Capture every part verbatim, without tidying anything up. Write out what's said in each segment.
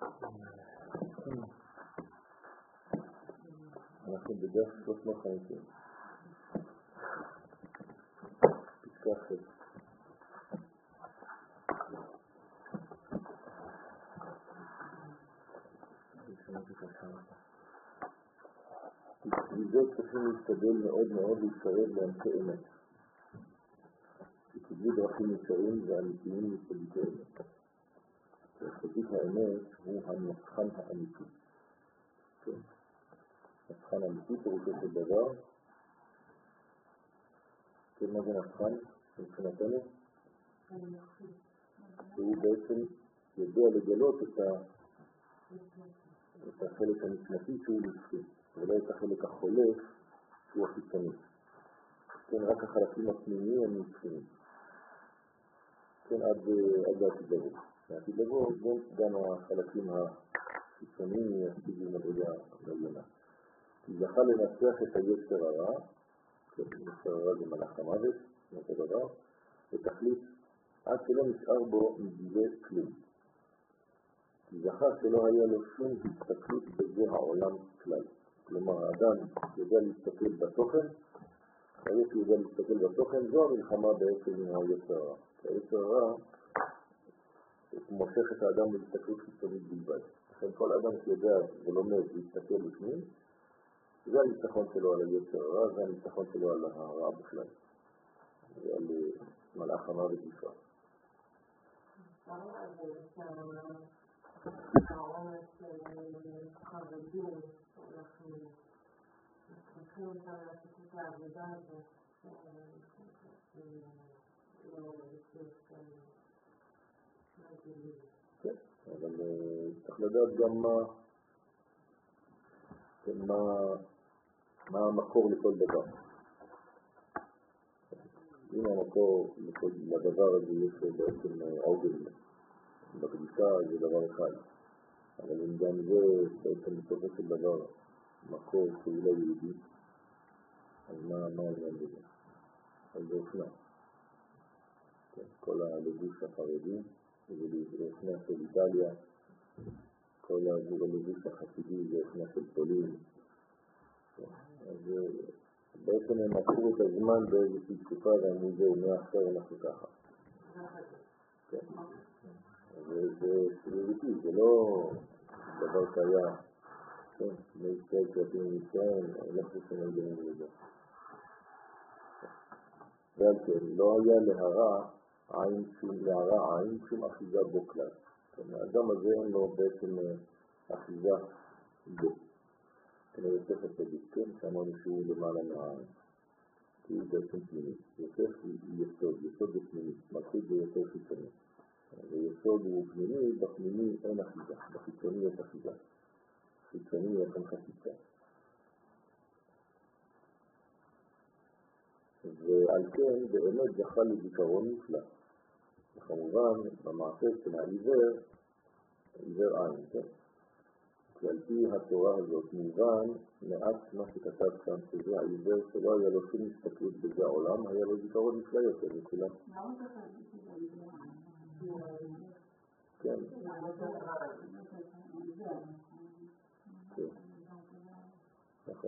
אנחנו בדרך שלוש מאות וחמישים. פסקה אחת. בשביל זה צריכים להשתדל מאוד מאוד להתקרב לאנשי אמת. שקיבלו דרכים ישרים ואמיתיים מצדיקי אמת. צדיק האמת הוא הנצחן האמיתי. כן. נצחן אמיתי פירושו של דבר. כן, מה זה נצחן? מבחינתנו? שהוא בעצם יודע לגלות את, ה... את החלק הנשמתי שהוא נצחי, ולא את החלק החולף שהוא החיצוני. כן, רק החלקים הפנימיים הם נצחיים. כן, עד, עד העתיד לבוא. העתיד לבוא זה גם החלקים החיצוניים יעתידים מדרגה מלונה. כי זכה לנצח את היצר הרע, כן, יצר הרע זה מלאך המוות, אותו דבר, ותחליט עד שלא נשאר בו מגילי כלום. כי זכה שלא היה לו שום הסתכלות בזה העולם כלל. כלומר, האדם יודע להסתכל בתוכן, הרי שהוא יודע להסתכל בתוכן, זו המלחמה בעצם עם היצר הרע. היצר הרע מושך את האדם להסתכלות חיצונית בלבד. לכן כל אדם שיודע ולומד להסתכל בפנים, זה הניצחון שלו על היצר הרע, זה הניצחון שלו על הרע בכלל. ועל מלאך המוות בפרט. העומס חרדים, אנחנו צריכים אותם לעשות את העבודה הזאת, לא לבסוף מהגילים. כן, אבל צריך לדעת גם מה המקור לכל דבר. אם המקור לדבר הזה יש בעצם עוגן, בקדישה זה דבר אחד, אבל אם גם זה בעצם בסופו של דבר מקור שהוא לא יהודי, אז מה, מה העניין בזה? אז זה אופנה. כן, כל הלבוש החרדי, זה אופנה של איטליה, כל הלבוש החסידי זה אופנה של פולין. כן, אז בעצם הם עשו את הזמן באיזושהי תקופה ואני זה מאחר אנחנו ככה. כן. זה סביבתי, זה לא דבר שהיה, כן, מישראל כלפים מישראל, אני לא חושב שנגעים לזה. ועל כן, לא היה להרע עין שום, להרע עין שום אחיזה בו כלל. כן, האדם הזה אין לו בעצם אחיזה בו. כן, יוסף הצדיק, כן, שאמרנו שהוא למעלה מהעין. כי הוא בעצם פנימי. יוסף הוא יסוד, יסוד זה פנימי, מלכות זה יותר חיצוני. ויסוד הוא פנימי, בפנימי אין אחיזה, בחיצוני יש אחיזה. חיצוני יש אין חציצה. ועל כן באמת זכה לזיכרון נפלא. וכמובן במעשה של העיוור, עיוור עין, כן? כי על פי התורה הזאת מובן מעט מה שכתב כאן, שזה העיוור שלא היה לו שום הסתכלות בזה העולם, היה לו זיכרון נפלא יותר מכולם. למה אתה חושב שזה העיוור עין? כן. כן. נכון.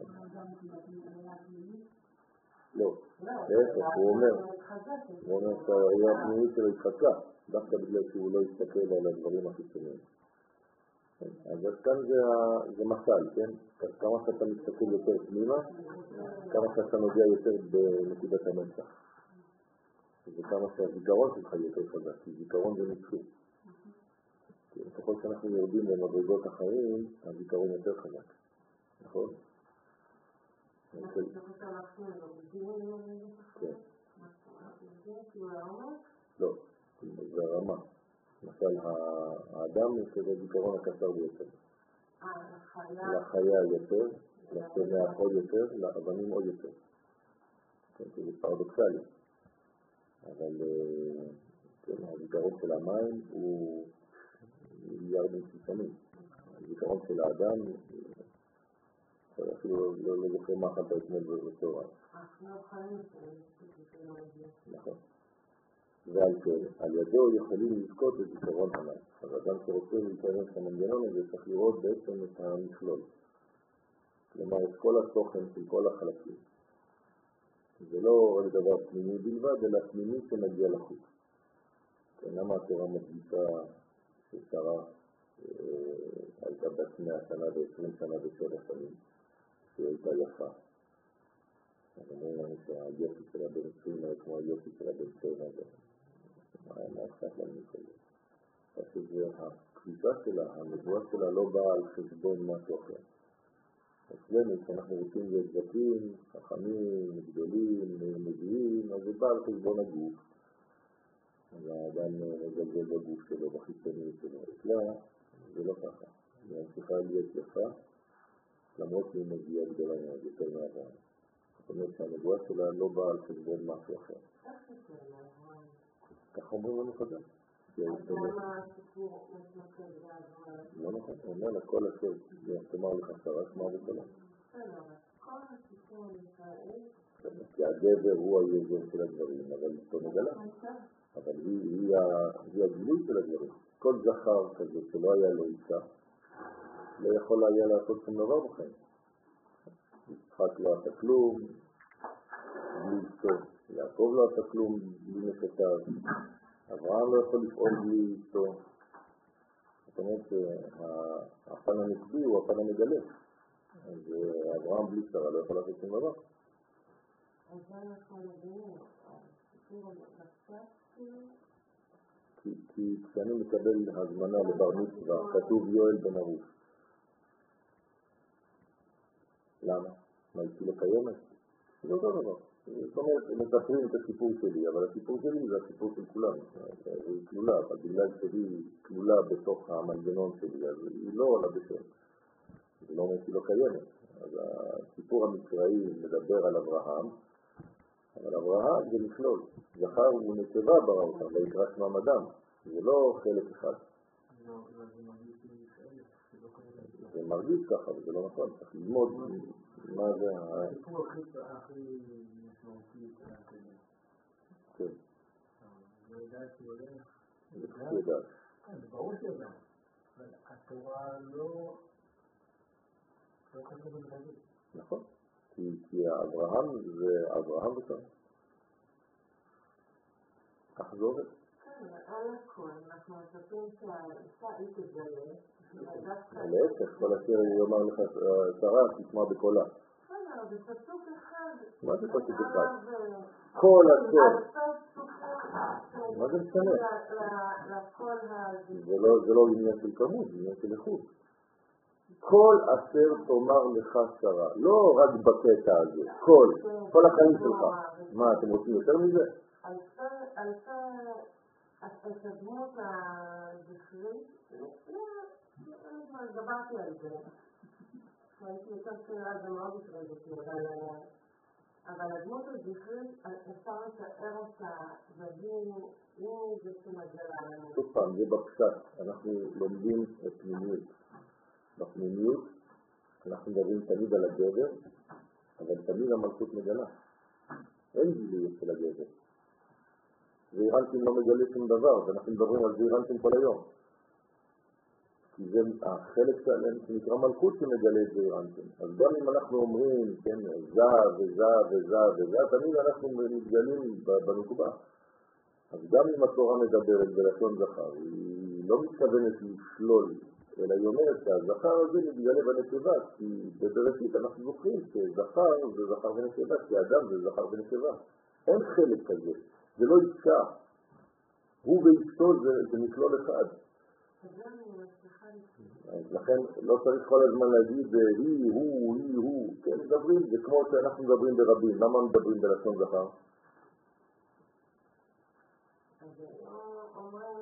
לא, להפך, הוא אומר, הוא אומר שהראייה הפנימית שלו התחזקה, דווקא בגלל שהוא לא הסתכל על הדברים החיצוניים. אז כאן זה משל, כן? כמה שאתה מסתכל יותר פנימה, כמה שאתה נוגע יותר בנקודת המצח. וכמה שהזיכרון שלך יותר חזק, כי זיכרון זה נצחי. ככל שאנחנו יורדים למדרגות החיים, הזיכרון יותר חזק. נכון? אנחנו צריכים להחזיר לו, כן. כאילו הרמה? לא, זה הרמה. למשל, האדם יש לזה זיכרון הקצר ביותר. לחיה יותר, לצמח עוד יותר, לאבנים עוד יותר. זה פרדוקסלי. אבל הזיכרון של המים הוא מיליארדים חיצוניים. הזיכרון של האדם, אפילו לא זוכר מה אכלת אתמול בצהריים. אנחנו חיים את זה. נכון. ועל כן, על ידו יכולים לזכות בזיכרון הנ"ל. אז אדם שרוצה להיכנס למנגנון הזה צריך לראות בעצם את המכלול. כלומר, את כל התוכן של כל החלקים. זה לא רק דבר פנימי בלבד, אלא פנימי שמגיע לחוץ. כן, למה התורה מדגישה ששרה הייתה בת מאה שנה ועשרים שנה ושבע שנים, שהיא הייתה יפה. אז אומרים לנו שהיופי שלה בן עשרים היה כמו היופי שלה בן שבע. מה אכפת לנו כזה? פשוט זה הקבישה שלה, הנבואה שלה לא באה על חשבון משהו אחר. אצלנו, כשאנחנו רוצים להיות זקים, חכמים, גדולים, נביאים, אז זה בא על חשבון הגוף. אז האדם מגלגל בגוף שלו, בחיצוני שלו. אצלה, זה לא ככה. היא ממשיכה להיות יפה, למרות שהיא מגיעה גדולה מאוד, יותר מהאדם. זאת אומרת שהנבואה שלה לא באה על חשבון משהו אחר. כך אומרים לנו חז"ל. אז למה הסיפור מתמקד באברהם? לא נכון, הוא אומר לה כל אשר תאמר לך שרה שמע וקולה. בסדר, כל הסיפור ישראל... כי הגבר הוא היוזם של הדברים, אבל אשתו מגלה. אבל היא הגילוי של הדברים. כל זכר כזה שלא היה לו אישה, לא יכול היה לעשות שום דבר בחיים. יצחק לא עשה כלום, בלי אשתו. יעקב לא עשה כלום, בלי נשותיו. אברהם לא יכול לפעול בלי אשתו. זאת אומרת שהפן הנקבי הוא הפן המגלה. אז אברהם בלי שרה לא יכול לעשות שום דבר. אז זה אנחנו מבינים, הסיפור המקצת כאילו? כי כשאני מקבל הזמנה לבר מצווה, כתוב יואל בן ארוש. למה? מה איתי לקיימת? זה אותו דבר. זאת אומרת, מספרים את הסיפור שלי, אבל הסיפור שלי זה הסיפור של כולם. היא כלולה, אבל בגלל שהיא כלולה בתוך המנגנון שלי, אז היא לא עולה בשם. זה לא אומר שהיא לא קיימת. אז הסיפור המקראי מדבר על אברהם, אבל אברהם זה מכלול. זכר ונקבה ברא אותם, ויקרא שמם אדם. זה לא חלק אחד. זה מרגיש ככה, אבל זה לא נכון. צריך ללמוד מה זה... הסיפור הכי משמעותי של הקדם. כן. לא יודעת שהוא הולך. זה פשוט יודעת. כן, זה ברור שיודעת. אבל התורה לא... לא כתוב בלבד. נכון. כי אברהם זה אברהם ושרה. כך זה עובד. כן, על הכל, אנחנו מצפים שהאישה היא תגלה. להפך, כל אשר יאמר לך שרה, תשמע בקולה. בסדר, זה פסוק אחד. מה זה פסוק אחד? כל אשר. מה זה משנה? לכל הזה. זה לא עניין של כמות, זה עניין של איכות. כל אשר תאמר לך שרה, לא רק בקטע הזה, כל, כל החיים שלך. מה, אתם רוצים יותר מזה? את הדמות הזכרית, לא, דברתי על זה. הייתי יותר צעירה, זה מאוד התרד אותי, אבל הדמות הזכרית, אפשר לתאר אותה, והיא זה שמגלה לנו. שוב פעם, זה בפשט, אנחנו לומדים את פנימיות. בפנימיות אנחנו מדברים תמיד על הגבר, אבל תמיד המלכות מגלה. אין גילוי של הגבר. זעירנטים לא מגלה שום דבר, ואנחנו מדברים על זעירנטים כל היום. כי זה החלק שלהם שנקרא מלכות שמגלה את זעירנטים. אז גם אם אנחנו אומרים, כן, זה וזה וזה וזה, תמיד אנחנו מתגלים בנקודה. אז גם אם התורה מדברת בלשון זכר, היא לא מתכוונת לשלול, אלא היא אומרת שהזכר הזה מתגלה בנקבה, כי בבראשית אנחנו זוכרים שזכר זה זכר ונקבה, כי האדם זה זכר ונקבה. אין חלק כזה, זה לא אישה. הוא ואשתו זה, זה מכלול אחד. אז לכן לא צריך כל הזמן להגיד היא, הוא, היא, הוא. כן, מדברים, זה כמו שאנחנו מדברים ברבים. למה מדברים בלשון זכר? אז אומרים,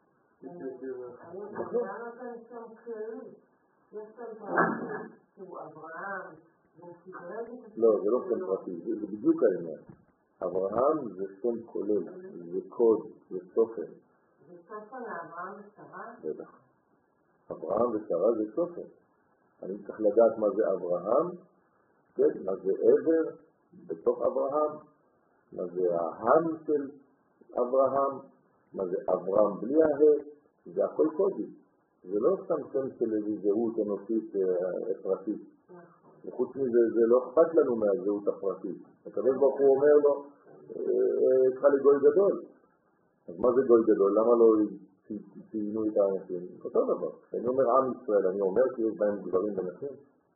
נכון. למה כאן שם כללי? יש שם פרטי שהוא אברהם, לא, זה לא שם פרטי, זה בדיוק העניין. אברהם זה שם כולל, זה קוד, זה סופן. זה סופן לאברהם ושרה? בטח. אברהם ושרה זה סופן. אני צריך לדעת מה זה אברהם, כן, מה זה עבר בתוך אברהם, מה זה ההם של אברהם, מה זה אברהם בלי ההא, זה הכל קודי. זה לא סתם שם של איזו זהות אנושית פרטית. וחוץ מזה, זה לא אכפת לנו מהזהות הפרטית. הקדוש ברוך הוא אומר לו, יש לך לגוי גדול. אז מה זה גוי גדול? למה לא ציינו את האנשים? אותו דבר. כשאני אומר עם ישראל, אני אומר שיש בהם גברים ונשים.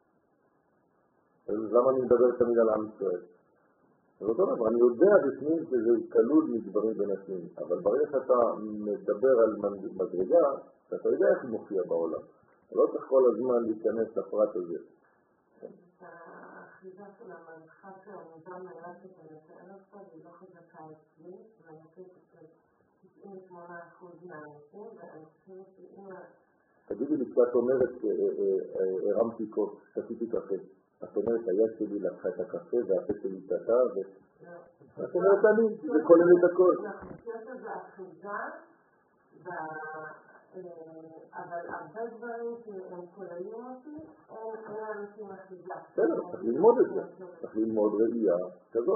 אז למה אני מדבר תמיד על עם ישראל? אז אותו דבר, אני יודע בפנים שזה כלול מגברים ונשים, אבל ברגע שאתה מדבר על מדרגה, אתה יודע איך היא מופיע בעולם. אתה לא צריך כל הזמן להיכנס לפרט הזה. האחיזה של המנחה שהעמודה מלאכת ולתאר אותה, היא לא חזקה אצלי, ואני חושבת תשעים ושמונה אחוז מהאנשים, ואני חושבת שאם... תגידי לי, כשאת אומרת, הרמתי כוס, שתיתי קפה. את אומרת, היד שלי לקחה את הקפה, והפה שלי תתה, ו... את אומרת אני, זה כולל את הכל. אני חושבת שזה אחיזה, אבל הרבה דברים שהם כוללים אותי, אין אנשים אחיזה. בסדר, צריך ללמוד את זה. צריך ללמוד ראייה כזאת.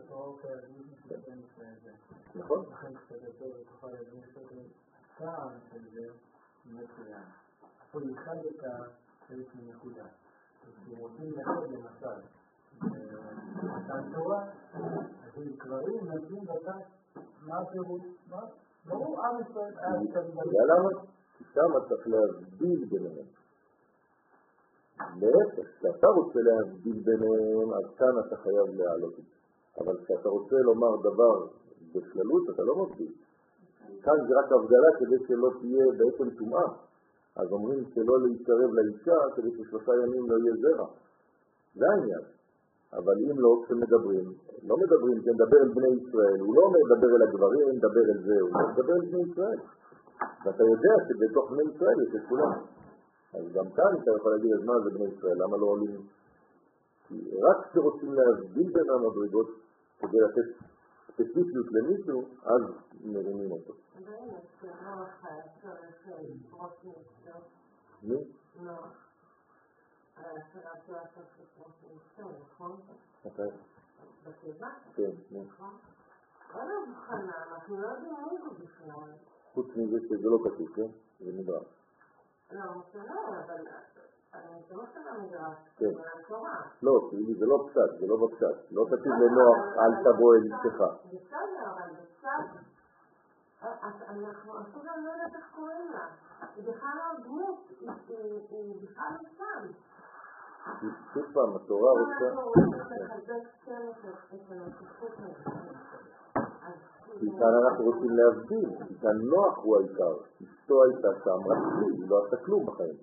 נכון? לכן קצת יותר ותוכל להבין קצת טעם של זה מצוין. אפילו אחד את החלק מנקודה. אם רוצים לחד למשל, מתן תורה, אז אם קברים נותנים בצד, מה הפירוש? מה? ברור, עם ישראל, עם ישראל. יודע למה? כי שם צריך להבדיל ביניהם. להפך, כשאתה רוצה להבדיל ביניהם, אז כאן אתה חייב להעלות את זה. אבל כשאתה רוצה לומר דבר בכללות, אתה לא מבדיל. כאן זה רק הבדלה כדי שלא תהיה בעצם טומאה. אז אומרים שלא להתקרב לאישה כדי ששלושה ימים לא יהיה זרע. זה העניין. אבל אם לא, כשמדברים, לא מדברים, זה מדבר אל בני ישראל. הוא לא מדבר אל הגברים, מדבר אל זה, הוא מדבר אל בני ישראל. ואתה יודע שבתוך בני ישראל יש את כולם. אז גם כאן אתה יכול להגיד, אז מה זה בני ישראל? למה לא עולים? כי רק כשרוצים להבדיל בין המדרגות כדי לתת ספציפיות למישהו, אז מרימים אותו. מי? לא. השאלה של לעשות שפרות מישראל, נכון? מתי? בטבע? כן, נו. נכון? לא לבחנה, אנחנו לא יודעים מי הוא בכלל. חוץ מזה שזה לא כתוב, כן? זה מדרש. לא, משנה, אבל אני לא משנה מדרש, כן. זה מהתורה. לא, כי זה לא פשט, זה לא בפשט. לא כתוב לנוח, אל תבוא אל אשתך. בסדר, אבל בפשט, אנחנו אפילו לא יודעת איך קוראים לה. היא בכלל לא דמות, היא בכלל לא שם. שוב פעם, התורה רוצה... אנחנו רוצים לחזק כן את הנוכחות הזה. כי כאן אנחנו רוצים להבדיל, כי כאן נוח הוא העיקר. אשתו הייתה שם, רק לי, היא לא עשתה כלום בחיים.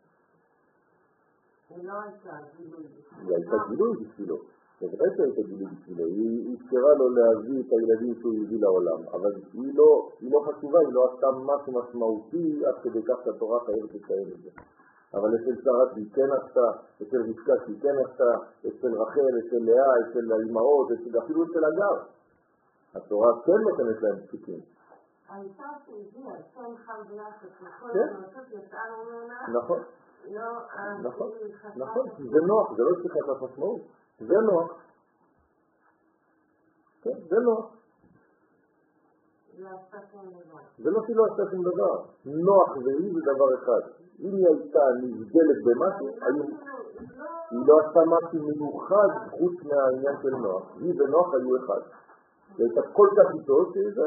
היא לא הייתה גילוי. היא הייתה גילוי בשבילו. בוודאי שהייתה גילוי בשבילו. היא אפשרה לו להביא את הילדים שהוא הביא לעולם. אבל היא לא, היא לא חשובה, היא לא עשתה משהו משמעותי, עד כדי כך שהתורה חייבת לציין את זה. אבל אצל שרת היא כן עשתה, אצל רבקה היא כן עשתה, אצל רחל, אצל לאה, אצל האימהות, אפילו אצל הגר. התורה כן נותנת להם פסוקים. האישה שהגיעה, שם חם ביחד, וכל הנושאות יצאנו ממנה, נכון, לא, נכון, נכון, זה נוח, זה לא צריכה את המשמעות, זה נוח. כן, זה נוח. זה לא שלא עשתה שום דבר. נוח והיא זה דבר אחד. אם היא הייתה נבדלת במשהו, היא לא עשתה משהו מיוחד חוץ מהעניין של נוח. היא ונוח היו אחד. היא הייתה כל כך איתו שזה...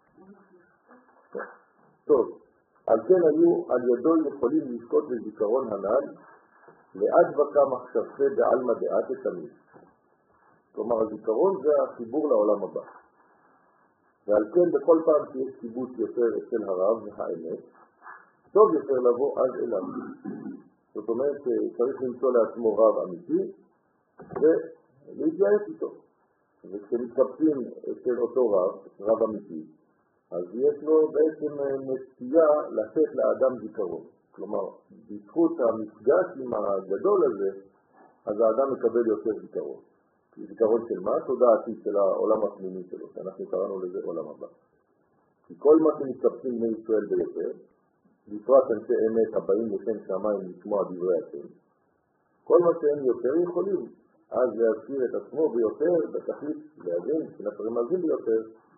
טוב, על כן היו על ידו יכולים לזכות לזיכרון הנ"ל ועד בקה מחשבתי בעלמא דעת תמיד. כלומר, הזיכרון זה החיבור לעולם הבא. ועל כן בכל פעם שיש קיבוץ יותר אצל הרב והאמת, טוב יותר לבוא עד אליו. זאת אומרת, צריך למצוא לעצמו רב אמיתי ולהתייעץ איתו. וכשמתקבצים אצל אותו רב, רב אמיתי, אז יש לו בעצם נטייה לתת לאדם זיכרון. כלומר, בזכות המפגש עם הגדול הזה, אז האדם מקבל יותר זיכרון. זיכרון של מה? תודעתי של העולם הפנימי שלו, שאנחנו קראנו לזה עולם הבא. כי כל מה שמתקבצים בני ישראל ביותר, בפרט אנשי אמת הבאים לשם שמיים לשמוע דברי השם, כל מה שהם יותר יכולים, אז להזכיר את עצמו ביותר, בתכלית להבין, שנפרים מזים ביותר,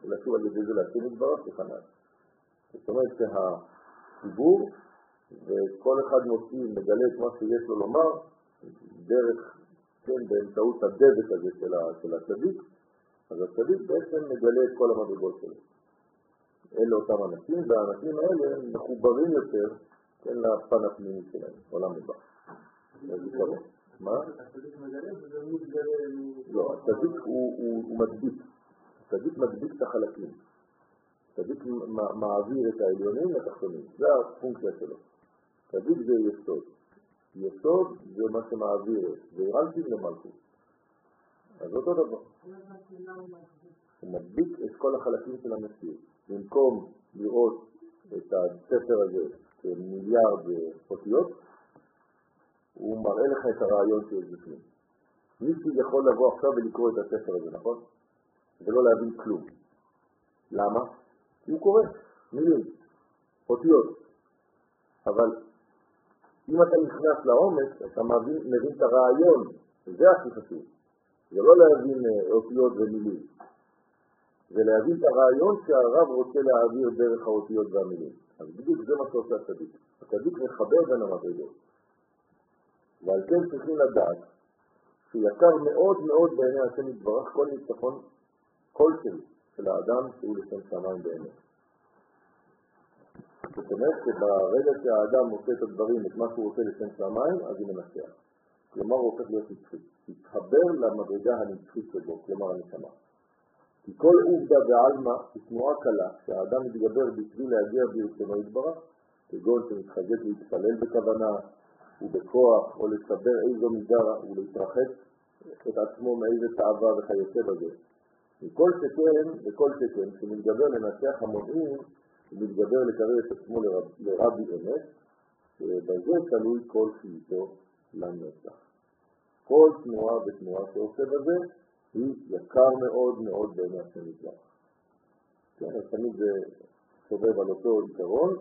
אלא שוב על ידי זה להקים יתברך כחנן. זאת אומרת שהציבור וכל אחד מוציא, מגלה את מה שיש לו לומר דרך, כן, באמצעות הדבק הזה של הצדיק, אז הצדיק בעצם מגלה את כל המדרגות שלו. אלה אותם אנשים, והאנשים האלה מחוברים יותר, כן, לפן הפנימי שלהם, עולם הבא. מה? הצדיק מגלה וזה הוא מתגלה... לא, הצדיק הוא מדביק. הצדיק מדביק את החלקים. הצדיק מעביר את העליונים לתחתונים. זה הפונקציה שלו. צדיק זה יסוד. יסוד זה מה שמעביר, והרלתי למלכות. אז אותו דבר. הוא מדביק את כל החלקים של המציאות. במקום לראות את הספר הזה כמיליארד אותיות, הוא מראה לך את הרעיון שיש בפנים. מישהו יכול לבוא עכשיו ולקרוא את הספר הזה, נכון? ולא להבין כלום. למה? כי הוא קורא מילים, אותיות. אבל אם אתה נכנס לעומק, אתה מבין, מבין את הרעיון, וזה הכי חשוב. זה לא להבין אותיות ומילים. זה להבין את הרעיון שהרב רוצה להעביר דרך האותיות והמילים. אז בדיוק זה מה שעושה הצדיק. הצדיק מחבר בין המדרגות. ועל כן צריכים לדעת שיקר מאוד מאוד בעיני השם יתברך כל ניצחון כלשהו של האדם שהוא לשם שמיים באמת. זאת אומרת שברגע שהאדם עושה את הדברים, את מה שהוא עושה לשם שמיים, אז הוא מנצח. כלומר הוא הופך להיות נצחי. תתחבר למדרגה הנצחית שבו, כלומר הנשמה. כי כל עובדה בעלמא היא תנועה קלה שהאדם מתגבר בשביל להגיע ברצונו יתברך, כגון שמתחזק להתפלל בכוונה ובכוח או לסבר איזו מידה ולהתרחק את עצמו מאיזה תאווה וכיוצא בזה. מכל שכן וכל שכן שמתגבר לנצח המונעים ומתגבר לקרב את עצמו לרב, לרבי אמת, שבזה תלוי כל חייתו לנצח. כל תנועה בתנועה שעושה בזה היא יקר מאוד מאוד בעיני השם יתברך. כן, אז תמיד זה סובב על אותו עיקרון,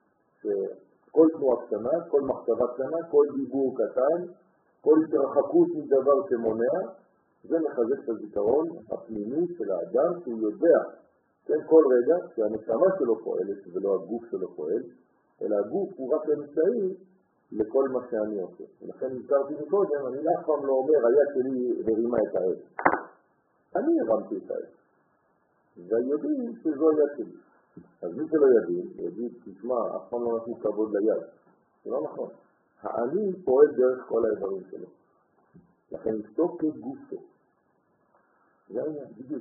שכל תנועה קטנה, כל מחשבה קטנה, כל דיבור קטן, כל התרחקות מדבר שמונע, זה מחזק את הזיכרון הפנימי של האדם, שהוא יודע, כן, כל רגע שהנשמה שלו פועלת ולא הגוף שלו פועל, אלא הגוף הוא רק אמצעי לכל מה שאני עושה. ולכן נזכרתי מקודם, אני אף פעם לא אומר, היד שלי הרימה את העד. אני הרמתי את העד. והיודעים שזו היד שלי. אז מי שלא יבין, יגיד, תשמע, אף פעם לא נתנו כבוד ליד. זה לא נכון. האני פועל דרך כל האיברים שלו. לכן נשתוק כגופו. זה העניין, בדיוק.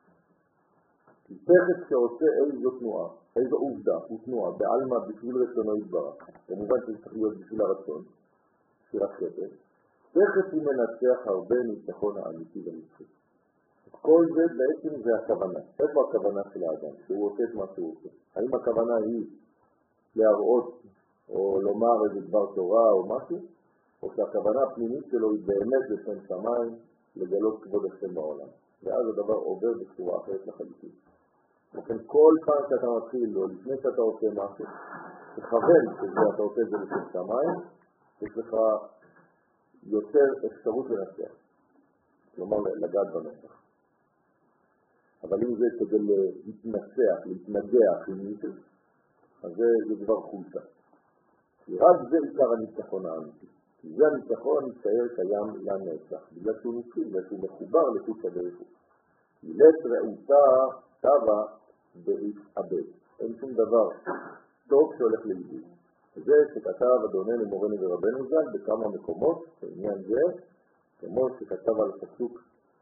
כי תכף שעושה איזו תנועה, איזו עובדה ותנועה, בעלמא בשביל רצונו יתברך, כמובן שזה צריך להיות בשביל הרצון, של החטא, תכף הוא מנצח הרבה ניצחון האמיתי ונצחי. כל זה בעצם זה הכוונה. איפה הכוונה של האדם? שהוא עושה את מה שהוא עושה. האם הכוונה היא להראות או לומר איזה דבר תורה או משהו, או שהכוונה הפנימית שלו היא באמת לשם שמיים, לגלות כבוד השם בעולם. ואז הדבר עובר בצורה אחרת לחלוטין. לכן כל פעם שאתה מתחיל, או לפני שאתה עושה משהו, תכוון שאתה עושה את זה לשם שמיים, יש לך יותר אפשרות לנצח. כלומר, לגעת בנצח. אבל אם זה כדי להתנצח, להתנגח עם מישהו, אז זה, זה דבר חולשה. כי רק זה עיקר הניצחון האמיתי. כי זה הניצחון יישאר קיים לנצח, בגלל שהוא נצחי, בגלל שהוא מחובר לחוץ הדרך. מילת רעותה טבע והתאבד. אין שום דבר טוב שהולך לאיבוד. זה שכתב אדוננו מורנו ורבנו ז"ל בכמה מקומות, בעניין זה, כמו שכתב על פסוק,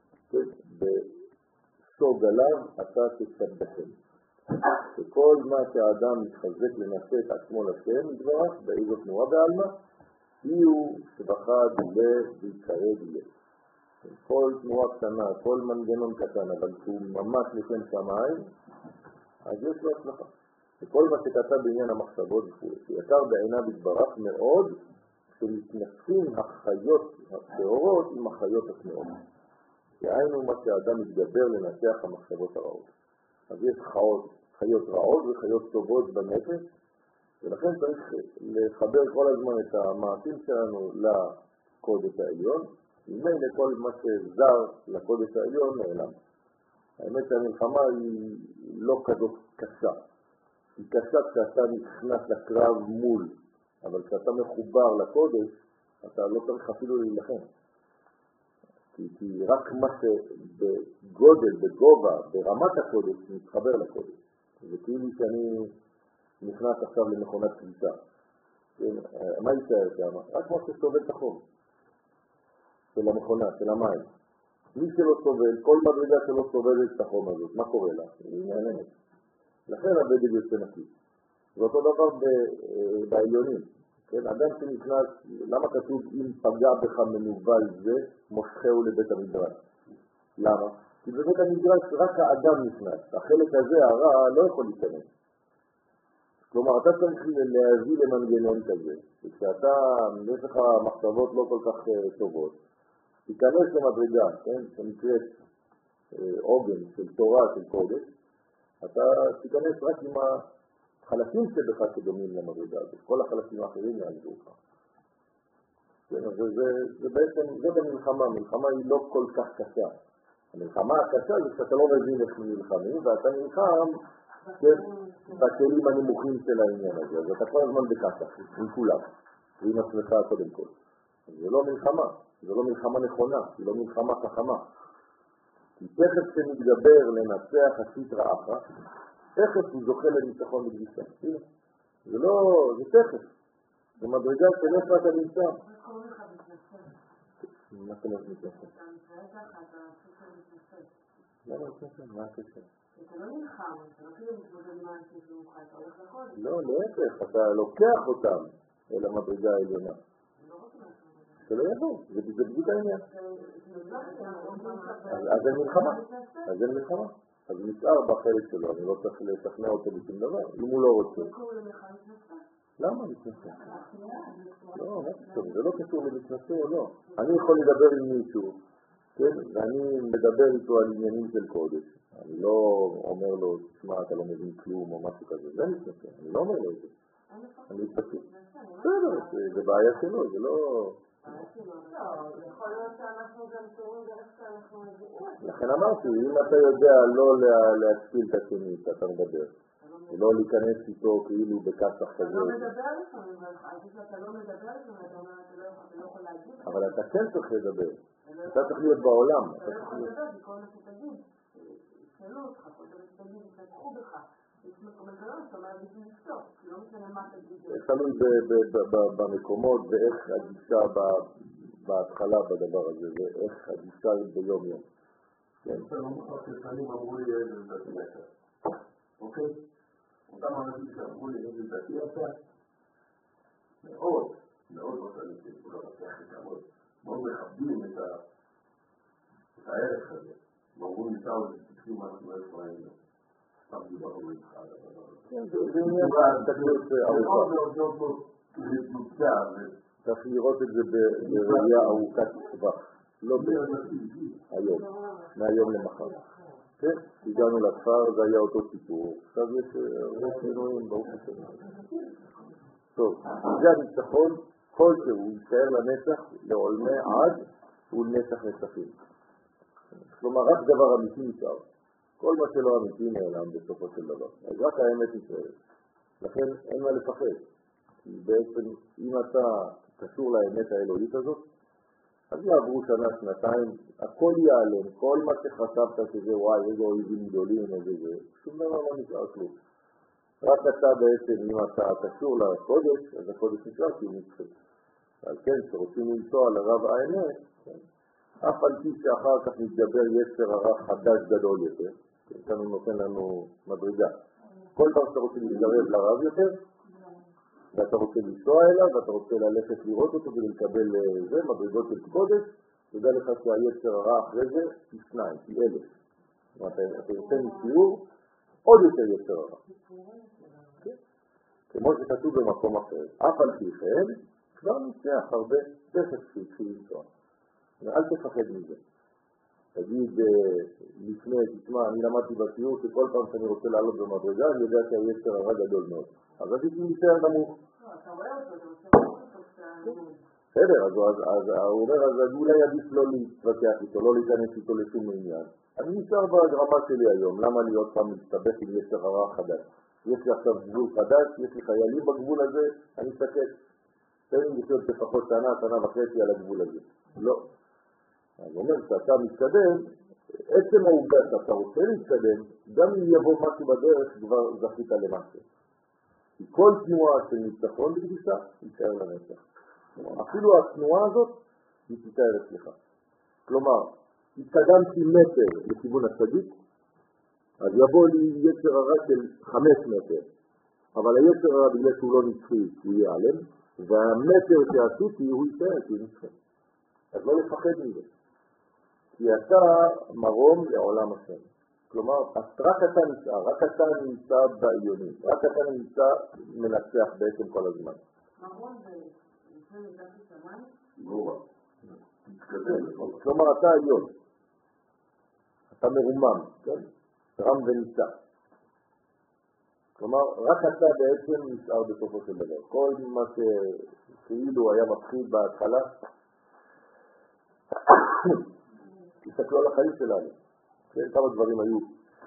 בסוג עליו אתה תשבחם. שכל מה שהאדם מתחזק לנשא את עצמו לשם יתברך, באיזו תנועה בעלמא, יהיו שבחה דולה ויקרא דולה. כל תנועה קטנה, כל מנגנון קטן, אבל שהוא ממש לשם שמיים, אז יש לו הצלחה. וכל מה שכתב בעניין המחשבות וכו', שיקר בעיניו יתברך מאוד, שמתנסים החיות הטהורות עם החיות הטמאות. יעיינו מה שהאדם מתגבר לנצח המחשבות הרעות. אז יש חיות, חיות רעות וחיות טובות בנפש, ולכן צריך לחבר כל הזמן את המעשים שלנו לקודש העליון, ממילא כל מה שזר לקודש העליון נעלם. האמת שהמלחמה היא לא כזאת קשה. היא קשה כשאתה נכנס לקרב מול, אבל כשאתה מחובר לקודש, אתה לא צריך אפילו להילחם. כי, כי רק מה שבגודל, בגובה, ברמת הקודש, מתחבר לקודש. זה כאילו שאני נכנס עכשיו למכונת קליטה. מה יישאר שם? רק מה שסובל את החום של המכונה, של המים. מי שלא סובל, כל מדרגה שלא סובלת את החום הזאת, מה קורה לה? היא נעלמת. לכן הבגד יוצא נקי. זה אותו דבר בעליונים. כן? אדם שנכנס, למה כתוב אם פגע בך מנוול זה, מושכהו לבית המדרש? למה? כי בבית המדרש רק האדם נכנס. החלק הזה, הרע, לא יכול להיכנס. כלומר, אתה צריך להביא למנגנון כזה, וכשאתה, יש לך מחשבות לא כל כך טובות, תיכנס למדרגה, כן? שנקראת עוגן של תורה, של קודש, אתה תיכנס רק עם החלקים שבך שדומים למדרגה, וכל החלקים האחרים יעזרו לך. כן, זה, זה, זה בעצם, זה במלחמה, מלחמה היא לא כל כך קשה. המלחמה הקשה זה שאתה לא מבין איך נלחמים, ואתה נלחם בכלים הנמוכים של העניין הזה, אז אתה כל הזמן בקטח, עם כולם, ועם עצמך קודם כל. זה לא מלחמה, זה לא מלחמה נכונה, זה לא מלחמה חכמה. כי תכף שנתגבר לנצח הסטרא אחרא, תכף הוא זוכה לניצחון בקדושה. זה לא, זה תכף. זה מדרגה של איפה אתה נמצא. מה אתה לא מתנצל? למה מתנצל? מה הקשר? אתה לא נלחם, אתה לא כאילו מתמודד עם האנשים שלך, אתה הולך לחודש. לא, להפך, אתה לוקח אותם אל המדרגה העליונה. זה לא יבוא, זה בדיוק העניין. אז אין מלחמה, אז אין מלחמה. אז הוא נשאר בחלק שלו, אני לא צריך לשכנע אותו בשום דבר, אם הוא לא רוצה. למה מתנשא? לא, זה לא קשור למתנשא או לא. אני יכול לדבר עם מישהו, ואני מדבר איתו על עניינים של קודש. אני לא אומר לו, תשמע, אתה לא מבין כלום או משהו כזה. זה מתנשא, אני לא אומר לו את זה. אני מתנשא. בסדר, זה בעיה שלו, זה לא... יכול להיות שאנחנו גם טועים דרך שאנחנו מביאים. לכן אמרתי, אם אתה יודע לא להשפיל את השני, אתה מדבר, ולא להיכנס איתו כאילו בקצח כזה. אתה לא מדבר לפעמים, אתה לא מדבר לפעמים, אתה אומר, אתה לא יכול להגיד. אבל אתה כן צריך לדבר. אתה צריך להיות בעולם. אתה לא יכול לדבר, כי כל מה שתגיד, שאלו אותך, כל מה שתגיד, יתפתחו בך. יש מנגנון שאתה אומר בשביל לפתור, כי לא משנה מה תגיד. תלוי במקומות ואיך הגישה בהתחלה בדבר הזה, ואיך הגישה ביום יום. כן. זה לא מוכרח ששנים אמרו לי איזה דתי אתה. אוקיי? אותם אנשים שאמרו לי איזה דתי אתה, מאוד, מאוד רוצה להגיד, כולם לוקח את המוד, מאוד מכבדים את הערך הזה. ואמרו לי שאו, תתחיל משהו איפה היינו. סתם דיברנו איתך על הדבר הזה. זה עניין תקלות ארוכה. מאוד מאוד מאוד להתנוצע. צריך לראות את זה בראייה ארוכת טווח. לא היום, מהיום למחר. כן, הגענו לכפר, זה היה אותו סיפור. עכשיו יש שינויים ברוך השם. טוב, זה הניצחון, כל שהוא יישאר לנצח, לעולמי עד ולנצח נצחים. כלומר, רק דבר אמיתי נשאר. כל מה שלא אמיתי נעלם בסופו של דבר. אז רק האמת נשארת. לכן אין מה לפחד. כי בעצם אם אתה קשור לאמת האלוהית הזאת, אז יעברו שנה, שנתיים, הכל ייעלם, כל מה שחשבת שזה וואי, איזה אויבים גדולים, איזה זה, שום דבר לא נשאר כלום. רק אתה בעצם, אם אתה קשור לקודש, אז הקודש נשאר כי הוא נצחי. על כן, כשרוצים לנסוע לרב האמת, אף על פי שאחר כך מתגבר יצר הרע חדש גדול יותר, כאן הוא נותן לנו מדרגה. כל פעם שאתה רוצה להתגרב לרב יותר, ואתה רוצה לנסוע אליו, ואתה רוצה ללכת לראות אותו ולקבל זה, מדרגות של קודש, תדע לך שהיצר הרע אחרי זה היא שניים, היא אלף. אתה יוצא מסיור, עוד יותר יצר הרע. כמו שכתוב במקום אחר. אף על פי כן, כבר ניצח הרבה תכף שהתחיל לנסוע. אל תפחד מזה. תגיד לפני, תשמע, אני למדתי בשיעור שכל פעם שאני רוצה לעלות במדרגה, אני יודע שהיצר הרע גדול מאוד. אז עדיף לי להישאר נמוך. אתה רואה אותו, אתה רוצה לראות אותו כשאתה... בסדר, אז הוא אומר, אז אולי עדיף לא להתווכח איתו, לא להיכנס איתו לשום עניין. אני נשאר ברמה שלי היום, למה אני עוד פעם מסתבך עם יצר הרע חדש? יש לי עכשיו גבול חדש, יש לי חיילים בגבול הזה, אני אסתכל. תן לי לחיות לפחות שנה, שנה וחצי על הגבול הזה. לא. אני אומר, שאתה מתקדם, עצם העובדה שאתה רוצה להתקדם, גם אם יבוא משהו בדרך, כבר זכית למשהו. כי כל תנועה של ניצחון בקדושה, יישאר לנצח. אפילו התנועה הזאת, היא תישאר אצלך. כלומר, התקדמתי מטר לכיוון הצדיק, אז יבוא לי יצר הרע של חמש מטר. אבל היצר הרע בגלל שהוא לא נצחי, הוא ייעלם, והמטר שעשיתי הוא יישאר, כי הוא נצחי. אז לא לפחד מזה. כי אתה מרום לעולם השם. כלומר, רק אתה נשאר, רק אתה נמצא בעיונים, רק אתה נמצא מנצח בעצם כל הזמן. מרום זה לפני מתחת שמיים? לא רע. כלומר, אתה עליון. אתה מרומם, כן? רם וניצח. כלומר, רק אתה בעצם נשאר בסופו של דבר. כל מה שכאילו היה מפחיד בהתחלה, תסתכלו על החיים שלנו. כמה דברים היו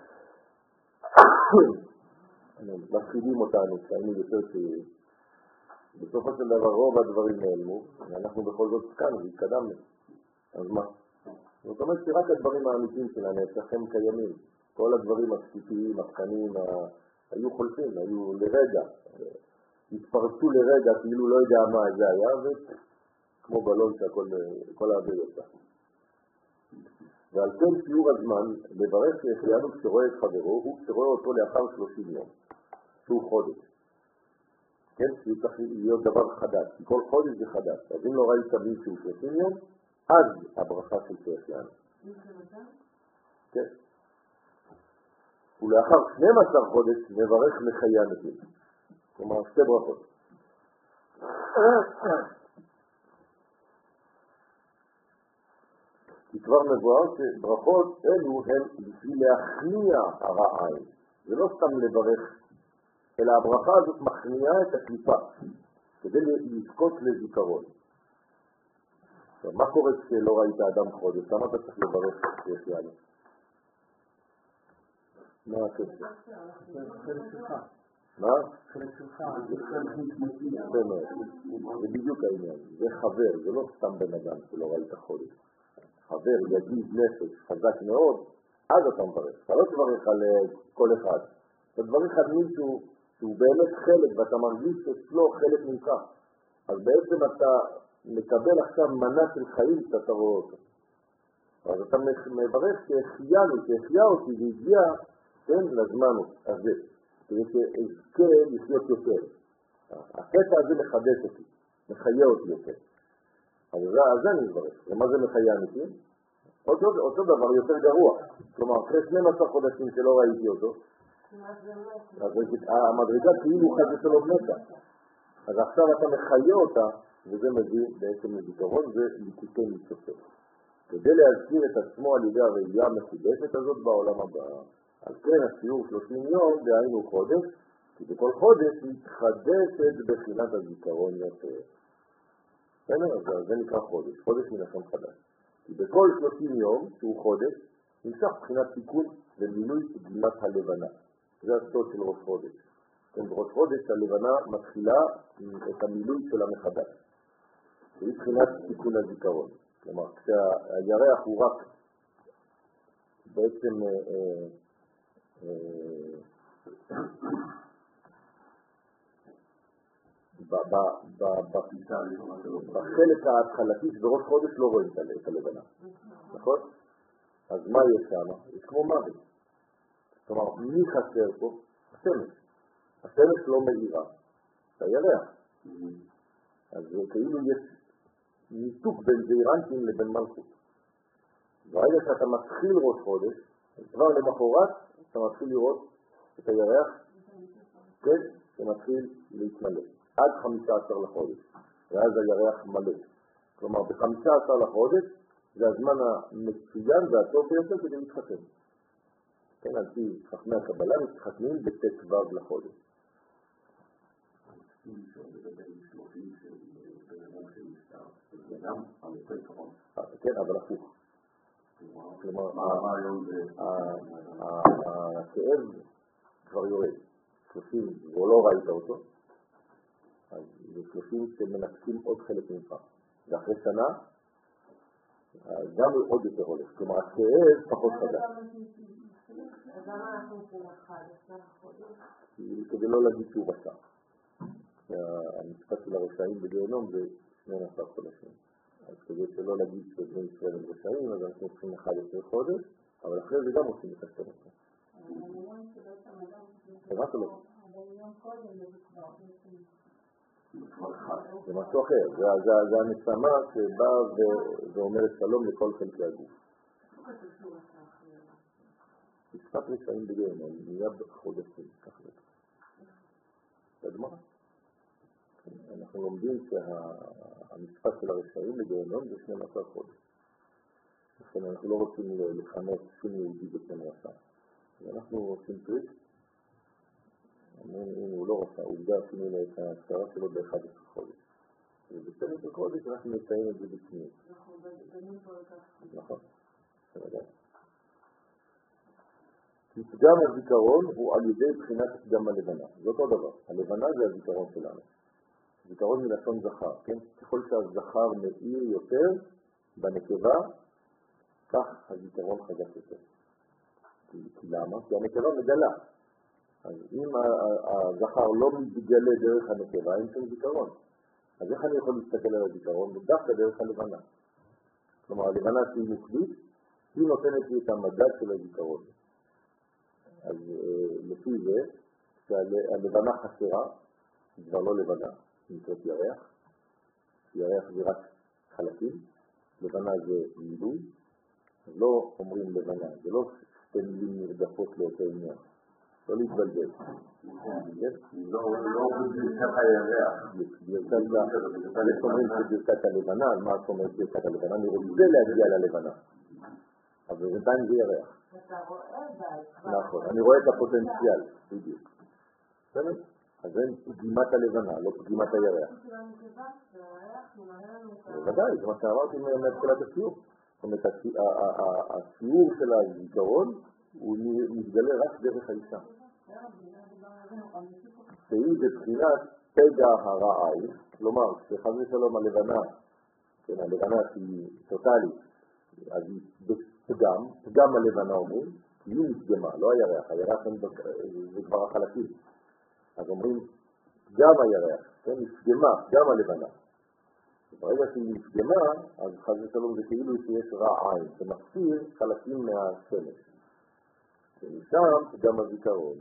מפחידים אותנו כשהיינו יותר צעירים. בסופו של דבר רוב הדברים נעלמו, ואנחנו בכל זאת כאן והתקדמנו. אז מה? זאת אומרת שרק הדברים האמיתיים של הנצח הם קיימים. כל הדברים הבסיסיים, הקטנים, היו חולפים, היו לרגע, התפרצו לרגע, כאילו לא יודע מה זה היה, וכמו בלון שהכל האוויר יוצא. ועל כן שיעור הזמן, לברך שהחיינו כשרואה את חברו, הוא כשרואה אותו לאחר שלושים יום, שהוא חודש. כן, שהוא צריך להיות דבר חדש, כי כל חודש זה חדש. אז אם לא ראית מישהו שלושים יום, אז הברכה של שהחיינו. כן. ולאחר שנים עשר חודש נברך לחיין את זה. כלומר, שתי ברכות. כי כבר מבואר שברכות אלו הן בשביל להכניע הרע עין. זה לא סתם לברך, אלא הברכה הזאת מכניעה את הקליפה, כדי לזכות לזיכרון. מה קורה כשלא ראית אדם חודש? למה אתה צריך לברך שהחיינו? מה הקשר? חלק שלך. מה? חלק שלך. זה בדיוק העניין. זה חבר, זה לא סתם בן אדם שלא ראית חודש. חבר, ידיד, נפש, חזק מאוד, אז אתה מברך. אתה לא תברך על כל אחד. אתה תברך על מישהו שהוא באמת חלק, ואתה מרגיש אצלו חלק ממך. אז בעצם אתה מקבל עכשיו מנה של חיים שאתה רואה אותו. אז אתה מברך שהחיינו, שהחיה אותי והגיע, כן, לזמן הזה. כדי שאזכה לחיות יותר. הקטע הזה מחדש אותי, מחיה אותי יותר. אז זה אני מברך. ומה זה מחיה אותי? אותו, אותו דבר יותר גרוע. כלומר, אחרי שנים עשר חודשים שלא ראיתי אותו, אז המדרגה כאילו חד ושלום מתה. אז עכשיו אתה מחיה אותה, וזה מביא בעצם לזיכרון, זה ליקוטי מצטר. כדי להזכיר את עצמו על ידי הראייה המחודשת הזאת בעולם הבא. על כן השיעור שלושים יום, דהיינו חודש, כי בכל חודש מתחדשת בחינת הזיכרון יותר. בסדר? זה נקרא חודש, חודש מנחם חדש. כי בכל שלושים יום, שהוא חודש, נמשך בחינת תיקון ומילוי גלימת הלבנה. זה הסוד של ראש חודש. כן, בראש חודש הלבנה מתחילה את המילוי שלה מחדש. שהיא בחינת תיקון הזיכרון. כלומר, כשהירח הוא רק בעצם אה, אה, בחלק ההתחלתי שבראש חודש לא רואים את הלבנה, נכון? אז מה יש שם? יש כמו מוות. כלומר, מי חסר פה? השמש. השמש לא מאירה, זה הירח. אז כאילו יש ניתוק בין זעירנטים לבין מלכות. ברגע שאתה מתחיל ראש חודש, כבר למחרת אתה מתחיל לראות את הירח, כן, שמתחיל להתמלא. עד חמישה עשר לחודש, ואז הירח מלא. כלומר, ב-חמישה עשר לחודש זה הזמן המצוין והטוב ביותר כדי להתחתן. כן, על פי חכמי הקבלה מתחתנים בתקווה לחודש. כן, אבל הפוך. כלומר, מה היום זה? הכאב כבר יורד. שלושים, או לא ראית אותו, אז זה שלושים שמנתקים עוד חלק ממך. ואחרי שנה, גם עוד יותר הולך. כלומר, הכאב פחות חדש. אז למה אנחנו עושים אחד עשר חודש? כדי לא להגיד שהוא רשע. המשפט של הרשעים בגיהנום זה שנים עשר חודשים. אז כדי שלא להגיד שבני ישראל הם רשעים, אז אנחנו עושים אחד עשר חודש, אבל אחרי זה גם עושים את השם הזה. זה רק לא. זה משהו אחר, זה הנשמה שבאה ואומרת שלום לכל חלקי הגוף. משפט רשעים בגיהנום, מיד חודשים, כך זה. זה הגמרא. אנחנו לומדים שהמשפט של הרשעים בגיהנום זה שנים עשר חודש. לכן אנחנו לא רוצים לחנך שום יהודי בשם רשע. ואנחנו עושים טריק, אומרים, הנה הוא לא רשע, עובדה עשינו לו את ההשכרה שלו באחד עשר חודש. ובשם עשר חודש אנחנו נציין את זה בפנים. אנחנו בנים פה לכך. נכון, זה לדעת. פגם הזיכרון הוא על ידי בחינת פגם הלבנה. זה אותו דבר. הלבנה זה הזיכרון שלנו. זיכרון מלשון זכר, כן? ככל שהזכר מאיר יותר בנקבה, כך הזיכרון חזק יותר. כי, כי למה? כי הנקבה מגלה. אז אם הזכר לא מתגלה דרך הנקבה, אין שם זיכרון. אז איך אני יכול להסתכל על הזיכרון? דווקא דרך הלבנה. כלומר, הלבנה שהיא מוקדית, היא נותנת לי את המדד של הזיכרון. אז לפי זה, שהלבנה חסרה, היא כבר לא לבנה. נקראת ירח, ירח זה רק חלקים, לבנה זה מילוי, אז לא אומרים לבנה, זה לא שתי מילים נרדפות לאותו עניין, לא להתבלבל. לא בברכת הירח. יש אומרים שברכת הלבנה, אז מה את אומרת ברכת הלבנה? אני רוצה להגיע ללבנה, אבל בינתיים זה ירח. אתה רואה בית. נכון, אני רואה את הפוטנציאל, בדיוק. בסדר? אז אין פגימת הלבנה, לא פגימת הירח. בוודאי, זה מה שאמרתי מתחילת השיעור. זאת אומרת, השיעור של הזיכרון הוא מתגלה רק דרך האישה. שהיא בבחינת פגע הרעי, כלומר, כשחז ושלום הלבנה, כן, הלבנה שהיא טוטלית, אז היא בפגם, פגם הלבנה אומרים, כי היא מתגמה, לא הירח, הירח זה כבר החלקים. אז אומרים, גם הירח, כן, נפגמה, גם הלבנה. ברגע שהיא נפגמה, אז חז ושלום זה כאילו שיש רע עין, שמחסיר חלקים מהשמש. ומשם גם הזיכרון.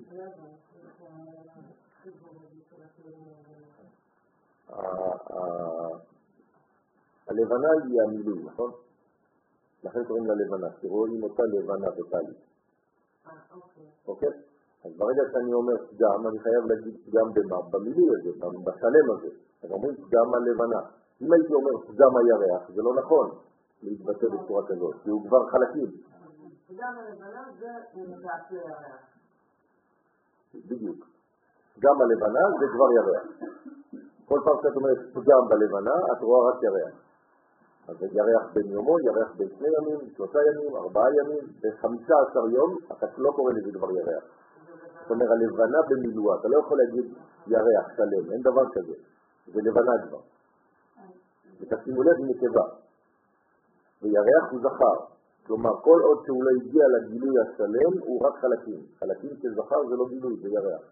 הלבנה היא המילוי, נכון? לכן קוראים לה לבנה, כי רואים אותה לבנה טוטלית. אוקיי? אז ברגע שאני אומר פגם, אני חייב להגיד פגם במה? במילוי הזה, בשלם הזה. אז אומרים פגם הלבנה. אם הייתי אומר פגם הירח, זה לא נכון להתבטא בצורה כזאת, כי הוא כבר חלקים. פגם הלבנה זה נמצאת לירח. בדיוק. פגם הלבנה זה כבר ירח. כל פעם שאת אומרת פגם בלבנה, את רואה רק ירח. אז זה ירח בין יומו, ירח בין שני ימים, שלושה ימים, ארבעה ימים, וחמישה עשר יום, אתה לא קורא לזה כבר ירח. זאת אומרת, הלבנה במילואה, אתה לא יכול להגיד ירח, שלם, אין דבר כזה. זה לבנה כבר. ותשימו לב נקבה. וירח הוא זכר. כלומר, כל עוד שהוא לא הגיע לגילוי השלם, הוא רק חלקים. חלקים של זכר זה לא גילוי, זה ירח.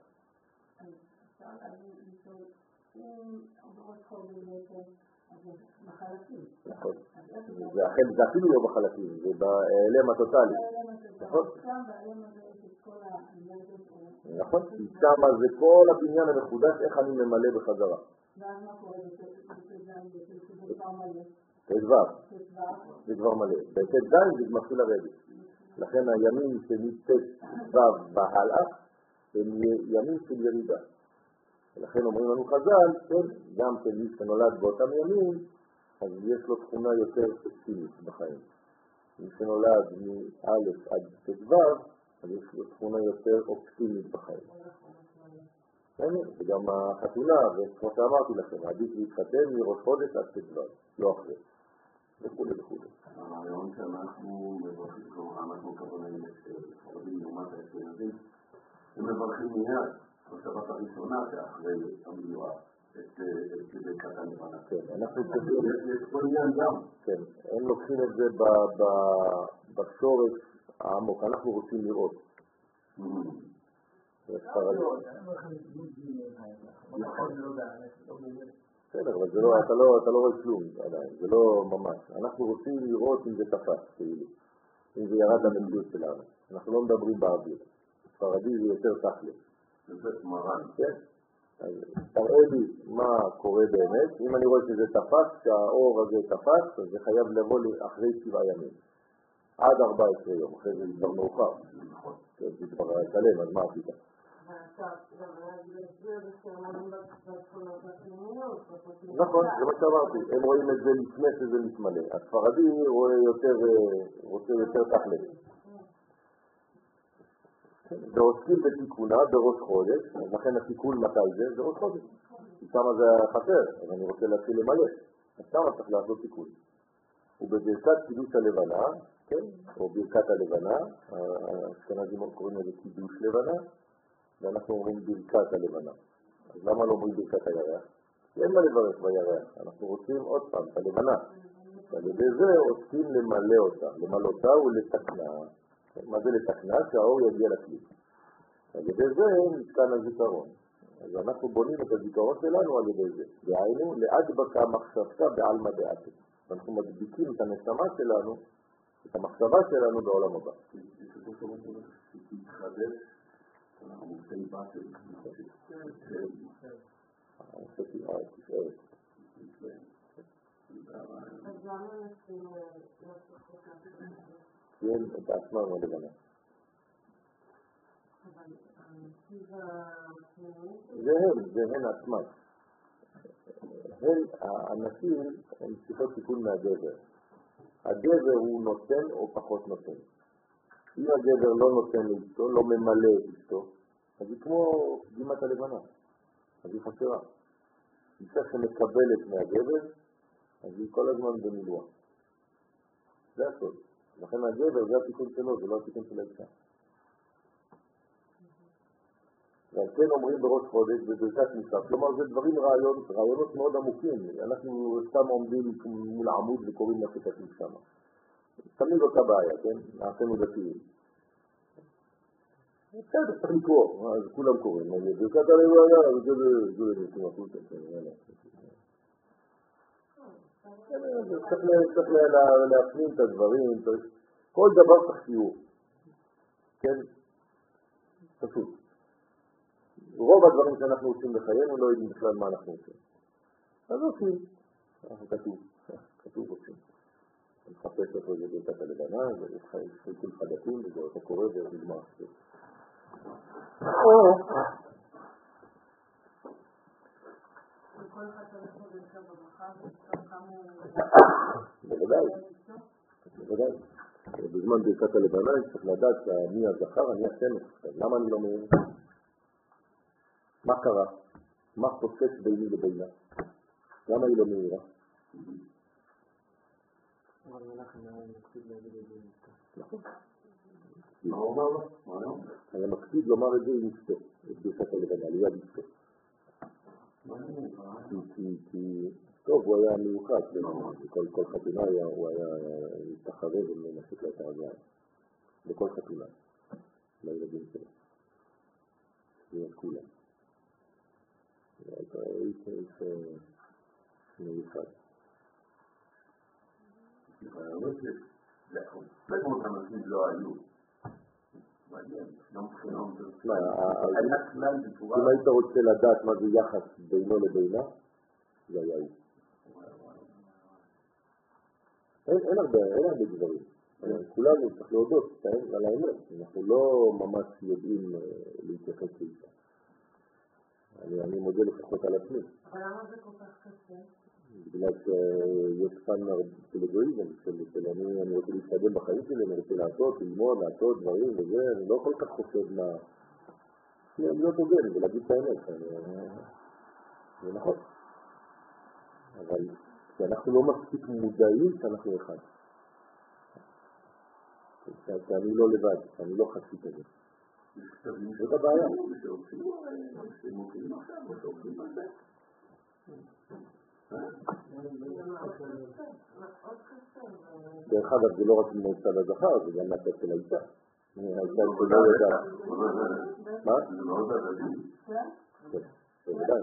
נכון. זה אפילו לא בחלקים, זה בהיעלם הטוטלי. נכון? נכון, כי שם זה כל הבניין המחודש, איך אני ממלא בחזרה. ואז מה קורה? זה כבר מלא. זה כבר מלא. בט' זין זה מתחיל לרדת. לכן הימים שמט' ו' והלאה הם ימים של ירידה. ולכן אומרים לנו חז"ל, כן, גם של מי שנולד באותם ימים, אז יש לו תכונה יותר אופטימית בחיים. מי שנולד מא' עד ט' ו', אז יש לו תכונה יותר אופטימית בחיים. וגם החתונה, וכמו שאמרתי לכם, עדיף להתחתן מראש חודש עד ט' ו', לא אחרי. וכו' וכו'. הרעיון שאנחנו מברכים, כלומר, אנחנו כוונים לספרדים לעומת האשכנזים, הם מברכים מיד, בשבת הראשונה שאחרי המיועד, את ברכת הלבנה. כן, אנחנו צריכים... יש פה עניין גם. כן, הם לוקחים את זה בשורש העמוק, אנחנו רוצים לראות. בסדר, אבל אתה לא רואה כלום עדיין, זה לא ממש. אנחנו רוצים לראות אם זה תפס, כאילו, אם זה ירד למציאות שלנו. אנחנו לא מדברים באוויר. ספרדי זה יותר תכל'ס. זה מרן. כן. אז תראה לי מה קורה באמת. אם אני רואה שזה תפס, שהאור הזה תפס, אז זה חייב לבוא לי אחרי שבעה ימים. עד ארבע עשרה יום, אחרי זה כבר מאוחר. כן, זה כבר שלם, אז מה עשית? נכון, זה מה שאמרתי. הם רואים את זה לפני שזה מתמלא. הספרדי רואה יותר, רוצה יותר תכל'ס. ועוסקים בתיקונה בראש חודש, אז לכן התיקון מתי זה? זה ראש חודש. כי שמה זה חסר, אז אני רוצה להתחיל למלא. אז שמה צריך לעשות תיקון. ובברכת קידוש הלבנה, כן, או ברכת הלבנה, האשכנזים קוראים לזה קידוש לבנה, ואנחנו אומרים ברכת הלבנה. אז למה לא אומרים ברכת הירח? כי אין מה לברך בירח, אנחנו רוצים עוד פעם את הלבנה. ועל ידי זה עוסקים למלא אותה, למלא אותה ולתקנה. מה זה לתקנה? שהאור יגיע לכלי. על ידי זה נתקן הזיכרון. אז אנחנו בונים את הזיכרון שלנו על ידי זה. דהיינו, להדבקה מחשבתה בעלמא דעתי. אנחנו מדביקים את הנשמה שלנו, את המחשבה שלנו בעולם הבא. שזו כמובן שתתחדש, אנחנו מוצאים בה של תפארת. אז למה נשים לספחות כן, את עצמם הלבנה. אבל הנתיב הפנימי... זה הם, זה הן עצמם. הנשים הן צריכות תיקון מהגבר. הגבר הוא נותן או פחות נותן. אם הגבר לא נותן לאשתו, לא ממלא את אשתו, אז היא כמו גימת הלבנה, אז היא חסרה. אישה שמקבלת מהגבר, אז היא כל הזמן במילואה. זה הסוד. לכן הגבר זה התיקון שלו, זה לא התיקון של האישה. ועל כן אומרים בראש חודש בברכת ניסה, כלומר זה דברים רעיונות, רעיונות מאוד עמוקים. אנחנו סתם עומדים מול עמוד וקוראים מה שכתוב שם. תמיד אותה בעיה, כן? נעשינו דתיים. בסדר, צריך לקרוא, אז כולם קוראים. ברכת הלבנה, זה נשאים החוצה, צריך להפנים את הדברים, כל דבר צריך שיעור, כן? פשוט. רוב הדברים שאנחנו עושים בחיינו לא יודעים בכלל מה אנחנו עושים. אז עושים, אנחנו כתוב, כתוב עושים. אני מחפש איפה זה ברכת הלבנה, יש חילקול חדשים, וזה אותו קורא ונגמר. וכל אחד צריך לברכת בברכה, וכמה... בוודאי, בוודאי. בזמן ברכת הלבנה צריך לדעת שאני הזכר, אני השמש. למה אני לא מבין? מה קרה? מה חושש ביני לבינה? למה היא לא מהירה? אבל אנחנו נקפיד להגיד את זה עם אשתו. נכון. מה הוא אומר לו? היה מקפיד לומר את זה עם אשתו, את ברכת הלבנה, ליד אשתו. כי טוב, הוא היה מיוחד, בכל חתונה הוא היה מתחרב ומנשק לה את הרגליים. בכל חתונה, לילדים שלו. ליד כולם. הייתה איש מיוחד. מאוד אנשים לא היו. מעניין, לא מבחינות. אם היית רוצה לדעת מה זה יחס בינו לבינה, זה היה הוא. אין הרבה דברים. כולנו צריך להודות על האמת. אנחנו לא ממש יודעים להתייחס לאישה. אני מודה לפחות על עצמי. אבל למה זה כל כך קשה? בגלל שיש סטנדרט של אגואיזם, של אני רוצה להתקדם בחיים שלי, אני רוצה לעשות, ללמוד, לעשות דברים וזה, אני לא כל כך חושב מה... אני לא תוגן ולהגיד את האמת, זה נכון. אבל כי אנחנו לא מספיק מודעים שאנחנו אחד. שאני לא לבד, אני לא חצי כזה. זאת הבעיה. דרך אגב, זה לא רק מצד הזכר, זה גם מצד של האישה. האישה שלא יודעת. מה? זה מאוד הדדי. כן, זה ודאי.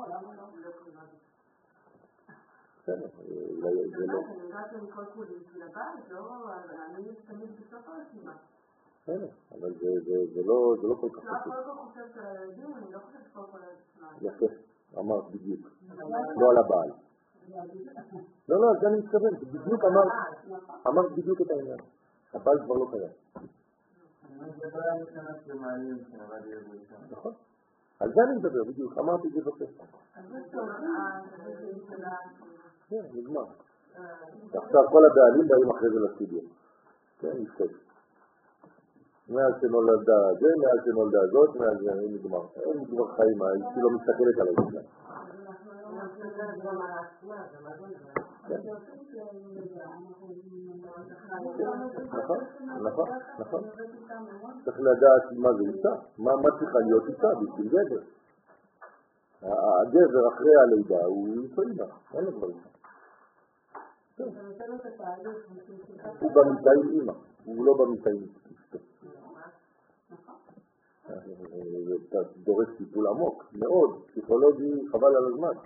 בסדר, אולי זה לא... אני יודעת שאני כל כולי בשביל הבית, לא... אני תמיד בסוף הרשימה. בסדר, אבל זה לא כל כך לא, כל כך חושב של הילדים, אני לא חושבת כל כל הילדים. יפה, אמרת בדיוק. לא על הבעל. לא, לא, זה אני מתכוון, בדיוק אמרת, אמרת בדיוק את העניין. הבעל כבר לא קיים. נכון. על זה אני מדבר בדיוק, אמרתי את זה בספר. כן, נגמר. עכשיו כל הבעלים באים אחרי זה לסטודיו. כן, נפסק. מאז שנולדה זה, מאז שנולדה זאת, מאז זה נגמר. אין כבר חיים, האישי לא מסתכלת על האישי. נכון, נכון, נכון. צריך לדעת מה זה אישה, מה צריכה להיות אישה בשביל גבר. הגבר אחרי הלידה הוא אישה אימא, אין לו כבר אישה. הוא במיטה עם אימא, הוא לא במיטה עם אשתו. זה דורש טיפול עמוק, מאוד, פסיכולוגי, חבל על הזמן.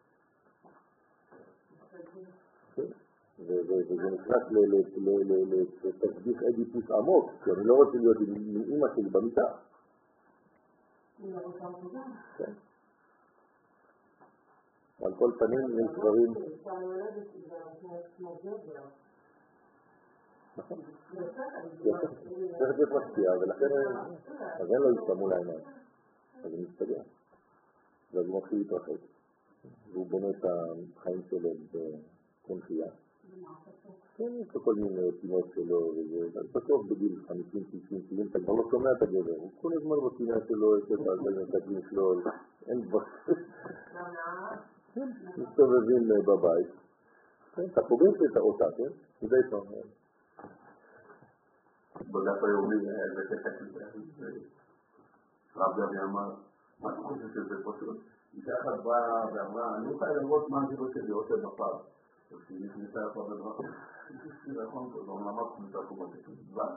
וזה נכנס לתסביך אדיפוס עמוק, כי אני לא רוצה להיות עם אימא שלי במיטה. על כל פנים יש דברים... נכון. צריך להיות משפיע, ולכן אז אין לו ישתמו לעיניים. אז הוא מסתגר. ואז הוא מתחיל להתרחק. והוא בונה את החיים שלו בקונחייה. כן, יש לו כל מיני פינות שלו, ובסוף בגיל חמישים שישים שבעים, אתה כבר לא שומע את הגבר. הוא כל הזמן בפינה שלו, יש את הקטעים שלו, אין כבר... מסתובבים בבית. אתה פוגש את אותה, כן? מדי פעם. בדף היומי זה קטע כזה. רב גבי אמר, מה אתה חושב שזה פשוט? אישה אחת באה ואמרה, אני רוצה לראות מה הגיבות שלי עושה בפעם. כשהיא נכנסה פה בדבר, היא נכון, זה לא למד כניסה פה בדבר. דבש.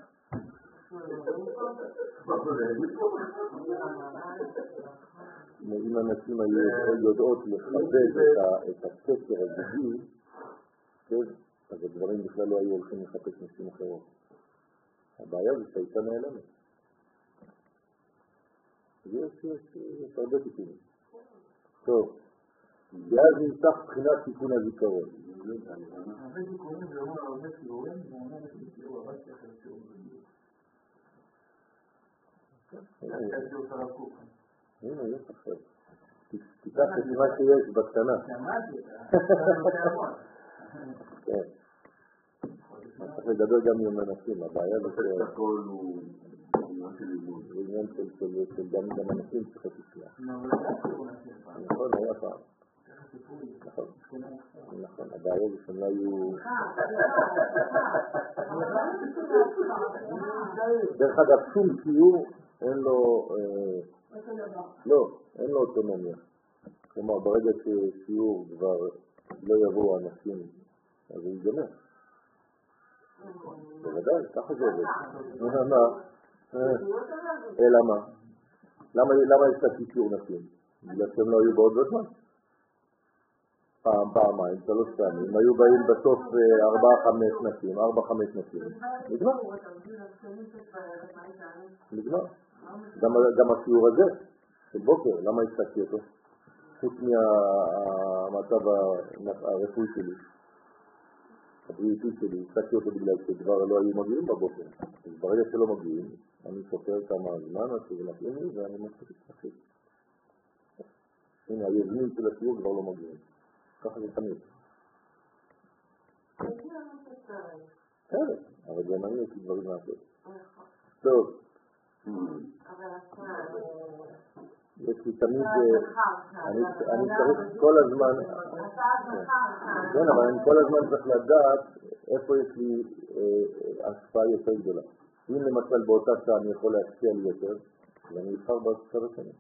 אם אנשים היו יודעות לכבד את הקשר הזוגי, אז הדברים בכלל לא היו הולכים לחפש נשים אחרות. הבעיה זה שהייתה נעלמת. יש, יש, יש הרבה תיקונים. טוב, ואז נמתח בחינת תיקון הזיכרון. הרבה תיקונים זה אומר הרבה שיעורים, זה אומר שיעור הבא שלך שיעור בדיוק. הנה, יש עכשיו. תיקח את מה שיש בקטנה. שמעתי, כן. צריך לדבר גם עם אנשים, הבעיה זה זה הכל הוא עניין של גם אנשים צריך להצליח. נכון, היה פעם. נכון, נכון, הבעיה זה שהם לא היו... דרך אגב, שום ציור אין לו... לא, אין לו אוטונומיה. כלומר, ברגע שציור כבר לא יבואו אנשים, אז הוא יגמר. בוודאי, ככה זה עובד. אלא מה? למה יש את הקיצור נשים? בגלל שהם לא היו בעוד בזמן. פעם, פעמיים, שלוש פעמים, היו באים בסוף ארבע, חמש נשים, ארבע, חמש נשים. נגמר. נגמר. גם השיעור הזה, של בוקר, למה השתקתי אותו? חוץ מהמצב הרפואי שלי. הבריאותי שלי, השתקתי אותו בגלל שכבר לא היו מגיעים בבוקר. אז ברגע שלא מגיעים, אני סופר כמה זמן, אז שזה מתאים לי, ואני מתחיל להתחיל. הנה, היוזמים של השיעור כבר לא מגיעים. ככה זה תמיד. בסדר, אבל גם אני יש לי דברים לעשות. טוב. יש לי תמיד, אני צריך כל הזמן, כן, אבל אני כל הזמן צריך לדעת איפה יש לי השפעה יותר גדולה. אם למשל באותה שעה אני יכול להשקיע לי יותר, אז אני אבחר בצד השני.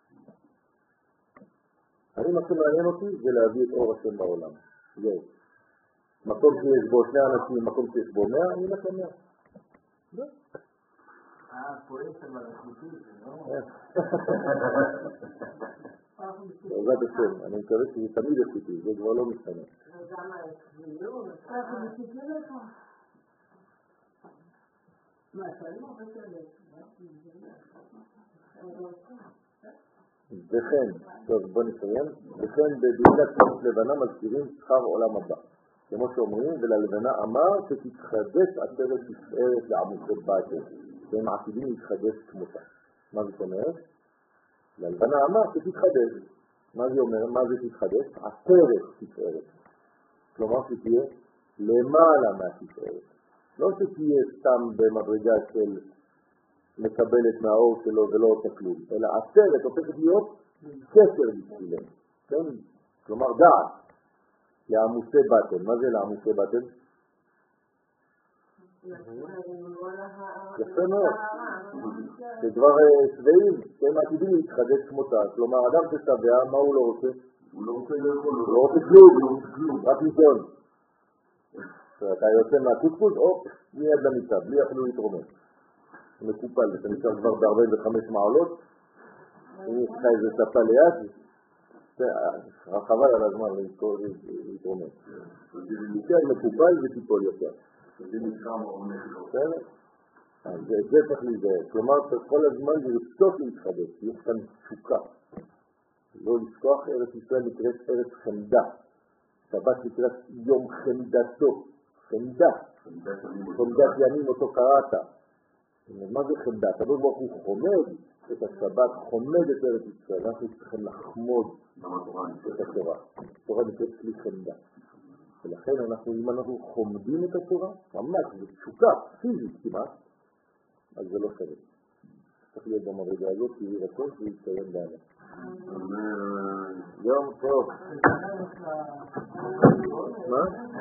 אני מה שמעניין אותי זה להביא את אור השם בעולם. זהו. מקום שיש בו שני אנשים, מקום שיש בו מאה, אני אלך למאה. זהו. אה, פואטה מלאכותית, לא? בעזרת השם, אני מקווה שזה תמיד עשיתי, זה כבר לא משתנה. וגם הקבילות, אנחנו מציגים לך. מה, שואלים הרבה כאלה? וכן, טוב בוא נסיים, וכן בברכת כוס לבנה מזכירים שכר עולם הבא. כמו שאומרים, וללבנה אמר שתתחדש עשרת תפארת לעמוסי באטל, שהם עתידים להתחדש כמותה. מה זאת אומרת? ללבנה אמר שתתחדש. מה זה אומר? מה זה תתחדש? עשרת תפארת. כלומר שתהיה למעלה מהתפארת. לא שתהיה סתם במדרגה של מקבלת מהאור שלו ולא עושה כלום, אלא עשרת הופכת להיות כתר בשבילנו. כן? כלומר דעת. לעמוסי באטל. מה זה לעמוסי באטל? יפה מאוד. זה כבר שבעים, שהם עתידים להתחדש כמותה. כלומר, אדם ששבע, מה הוא לא רוצה? הוא לא רוצה לאכול, הוא לא רוצה כלום, רק לישון. אתה יוצא מהקוסקוס, או מיד למיטה, בלי אפילו להתרומם. מקופל, אתה נשאר כבר ב-ארבעים וחמש מעלות, אם יש לך איזה ספה ליד, חבל על הזמן להתרומם. יותר מקופל וטיפול יותר. אז זה צריך להיזהר. כלומר, כל הזמן זה לצטות להתחדש, יש כאן תשוקה. לא לשכוח, ארץ ישראל נקראת ארץ חמדה. שבת נקראת יום חמדתו. חמדה. חמדת ימים אותו קראת. מה זה חמדה? הקדוש ברוך הוא חומד את השבת, חומד את ארץ ישראל. אנחנו צריכים לחמוד את התורה. התורה נקראת כלי חמדה. ולכן אנחנו, אם אנחנו חומדים את התורה, ממש, זה תשוקה, פיזית כמעט, אז זה לא שווה. צריך להיות במדרגה הזאת, כי היא רצון שהיא יתקיים בעלה. יום טוב. מה?